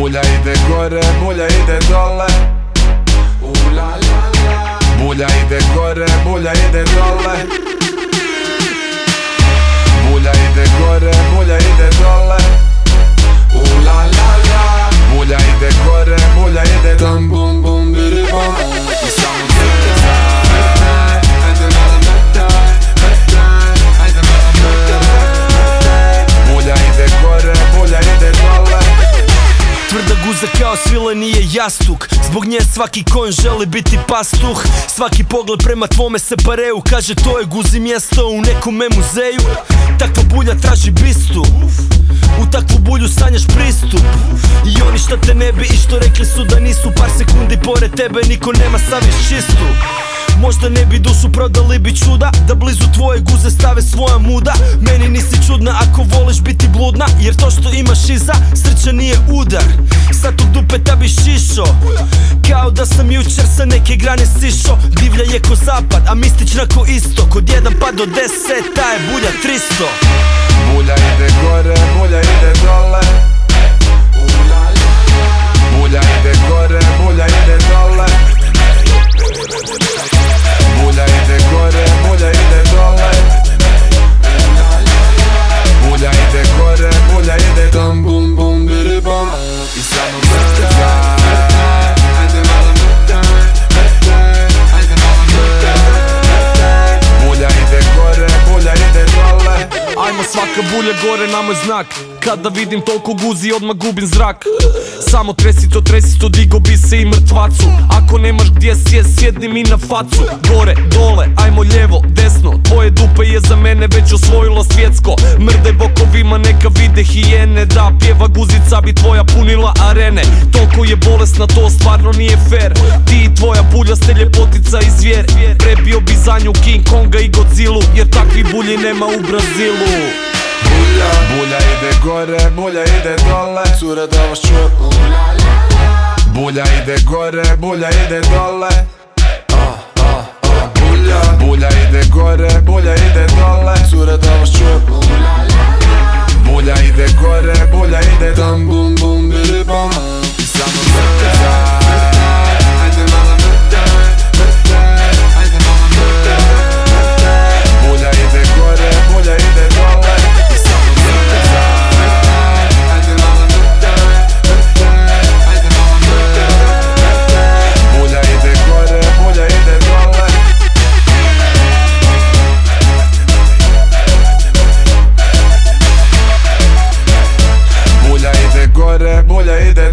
Bulja ide gore, bulja ide dole. Bulja ide gore, bulja ide dole. Bulja ide gore, bulja ide dole. Bulja ide gore, bulja ide tam bum bum biri bum. I samo bulja ide gore, bulja ide dole. Tvrda guza kao svila nije jastuk. Zbog nje svaki konj želi biti pastuh. Svaki pogled prema tvome separeu kaže to je guzi mjesto u nekome muzeju. Takva bulja traži bistu, u takvu bulju sanjaš pristup. I oni što te ne bi i što rekli su da nisu, par sekundi pored tebe niko nema savjest čistu. Možda ne bi dušu prodali bi čuda, da blizu tvoje guze stave svoja muda. Meni nisi čudna ako voliš biti bludna, jer to što imaš iza sreća nije udar. Sad tog dupeta bi šišo, kao da sam jučer sa neke grane sišo. Divlja je ko zapad, a mistična ko istok. Od 1 pa do 10, ta je bulja 300. Bulja ide gore, bulja ide dole. Bulja ide gore, bulja ide dole. Bulja ide gore, bulja ide dole. Bulja ide gore, bulja ide tam bum bum biri bum. I samo brza. Bulja ide gore, bulja ide dole. Ajmo svaka bulja gore, nama je znak. Kada vidim toliko guzi odmah gubim zrak. Samo tresi to, digo bi se i mrtvacu. Ako nemaš gdje sjedni mi na facu. Gore, dole, ajmo lijevo, desno. Tvoje dupe je za mene već osvojilo svjetsko. Mrde bokovima neka vide hijene. Da pjeva guzica bi tvoja punila arene. Toliko je bolesna, to stvarno nije fair. Ti i tvoja bulja ste ljepotica i zvijer. Prebio bi za nju King Konga i Godzillu, jer takvi bulji nema u Brazilu. Bulja ide gore, bulja ide dole. Cure da vas čuje. Bulja ide gore, bulja ide dole. Bulja ide gore, bulja ide dole. Cure da vas čuje. Bulja ide gore, bulja ide tam bum bum biri bum. I samo brza. Bulja ide gore, bulja ide dole. Bulja ide